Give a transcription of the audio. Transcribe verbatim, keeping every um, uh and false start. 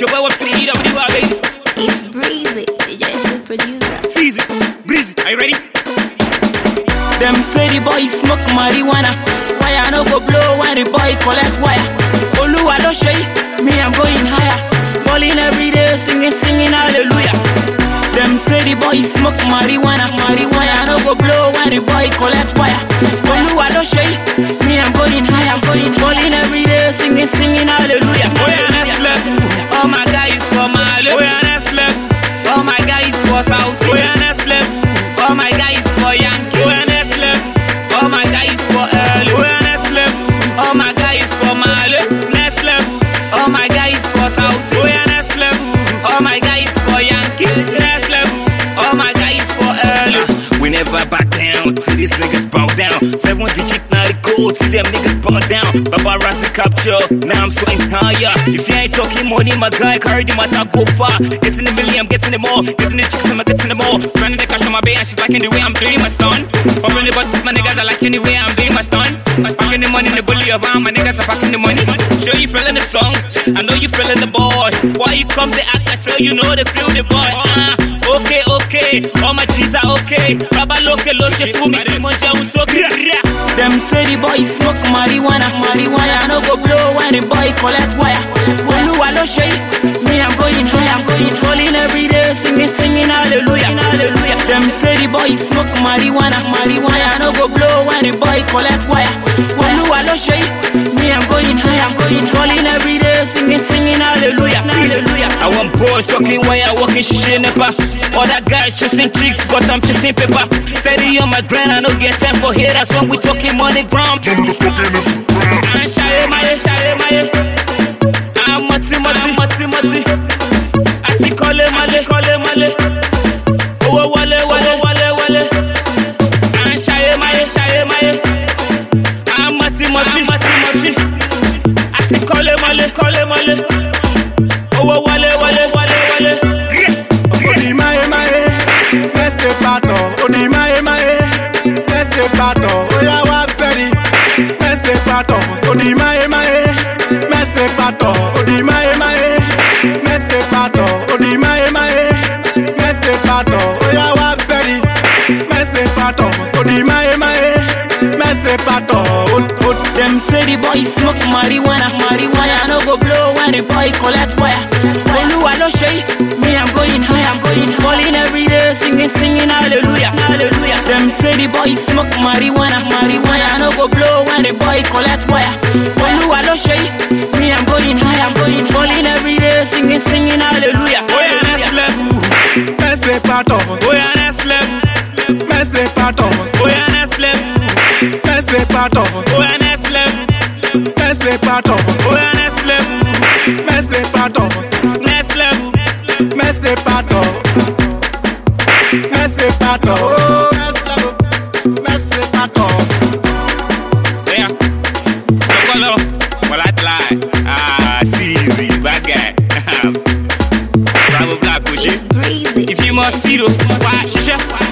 your boy with three W, baby. It's Breezy, the gentle producer. Easy, Breezy, are you ready? Them say the boy smoke marijuana. Why I no go blow when the boy collect wire? Oluwa don't shake, me I'm going higher. Balling every day, singing, singing hallelujah. Them say the boy smoke marijuana. Marijuana I no go blow when the boy collect wire. Oluwa don't shake, me I'm going higher. Balling every day, singing, singing hallelujah. Oh yeah, next level. All my guys for Mali. Oh yeah, next level. All my guys for South. Oh yeah, next level. All my guys for Yankee. Oh yeah, next level. All my guys for Early. Oh yeah, next level. All my guys for Mali. Next level. All my guys for South. Oh yeah, next level. All my guys for Yankee. Next level. All my guys for Early. We never back down till these niggas bow down. Seven digit now the code till them niggas bow down. Paparazzi capture, now I'm sweating higher. If you ain't talking money, my guy carry the matter go far. Getting the million, I'm getting them all. Getting the chicks, I'm getting them all. Spending the cash on my bay and she's liking the way I'm doing my son. Following the buttons, my niggas are liking the way I'm doing my son. I'm packing the money in the bully around, my niggas are packing the money. Sure you feeling the song, I know you feeling the boy. Why you come to act like so you know they feel the boy? Uh, okay, okay, all my G's are okay. Baba loke loke for me, Timonja usoke. Them say the boy smoke marijuana. Marijuana I no go blow when the boy collect wire. Oluwa don't shake, me I'm going high. I'm going falling every day, singing, singing hallelujah, hallelujah. Them say the boy smoke marijuana. Marijuana I no go blow when the boy collect wire. Oluwa don't shake, me I'm going high. I'm going falling every day, singing, singing hallelujah, hallelujah. I want boys talking when I walk in shisha nepa. Other guys chasing tricks, but I'm chasing paper. Steady on my grind, I don't get time for haters when we talking money ground. I'm just talking this. I'm shy, my, shy, my. I'm mati, mati, mati, mati. I see kole male, kole male. Oh, wale, wale, wale, wale. I'm shy, my, shy, my. I'm mati, mati, mati, mati. I see kole male, kole male. Oh, wale, wale, wale, wale. Odi mae mae, laissez pas tant. Odi mae mae, laissez pas tant. Oya wap seri, laissez pas tant. Odi mae mae, laissez pas tant. Odi mae mae, laissez pas tant. Odi mae mae, laissez pas tant. Oya wap seri, laissez pas tant. Odi mae mae, laissez pas tant. Them say the boy smoke marijuana. Marijuana I no go blow when the boy collect wire. Oluwa don't shake, me I'm going high. I'm going falling every day, singing, singing hallelujah, hallelujah. Them say the boy smoke marijuana. Marijuana I no go blow when the boy collect wire. Oluwa don't shake, me I'm going high. I'm going falling every day, singing, singing hallelujah. Oh yeah, next level. Laissez pas tant. Oh yeah, next level. Laissez pas tant. Oh yeah, next level. Laissez pas tant. Oh yeah, next level. Laissez pas tant. Oh yeah, next level. Laissez pas tant. Next level. Laissez pas tant. Laissez pas tant. Oh, laissez pas tant. Yeah. Follow. Well, I'd lie. Ah, see, easy, bad guy. Bravo, black, would you? It's Breezy. If you must see the watch, chef.